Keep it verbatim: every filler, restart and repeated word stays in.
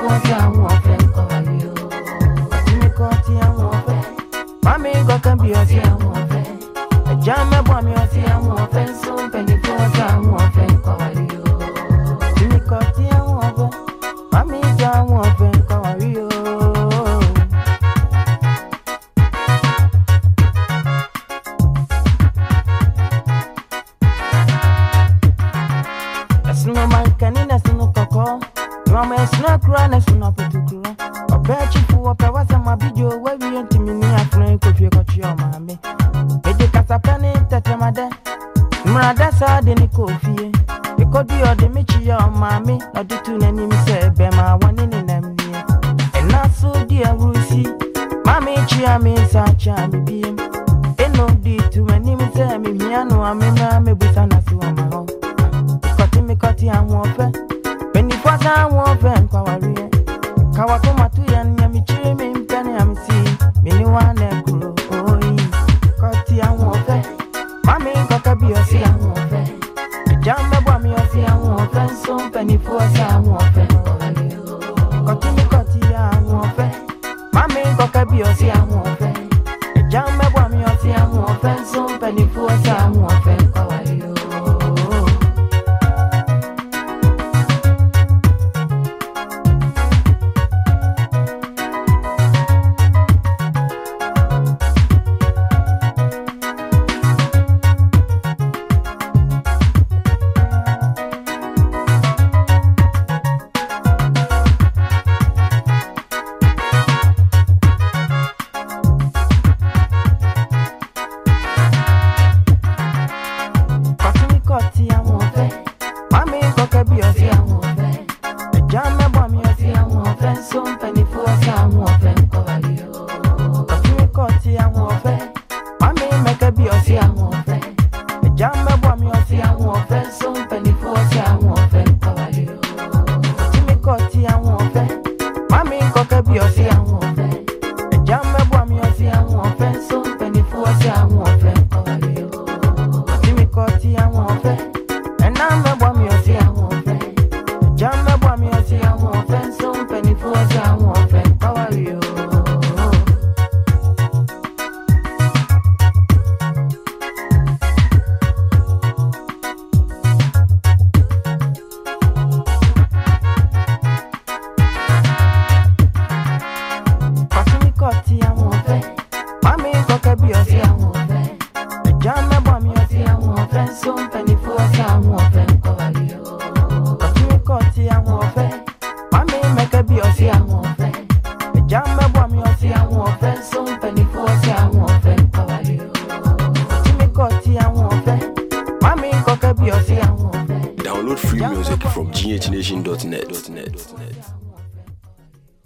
for down one friend cover you. Me got you one friend. Mommy got can be a down one friend. A jam a bomb your down one friend. So penny for down one friend cover you. Me got you one friend. Mommy down one friend cover you. No man can in a snow cocoa. No man snack run a snow potato. A batch for a was a video where we ain't me a frank if you got your mammy. Educata penny, Tatamada. Murada in the coffee. You could be or the Michi or mammy, or the two name say Bema one in them. And not so dear Rusi. Mammy chia me such a beam. And no deed to my name is a Miano, I'm a Mebusana Suama. Me cut ya one friend. When you was a one friend, Kawaria. Kawakoma to yan, Yami Chim, Penny, I'm see. Me one and grow. Cut ya one friend. Mammy got a be a sea one friend. Jam the bomb, you see a one friend. So penny for a one friend. Cut me cut ya one friend. Mammy got a be a sea one friend. Jam the bomb, you see a one friend. So penny for a one friend. Download free music from G H Nation dot net.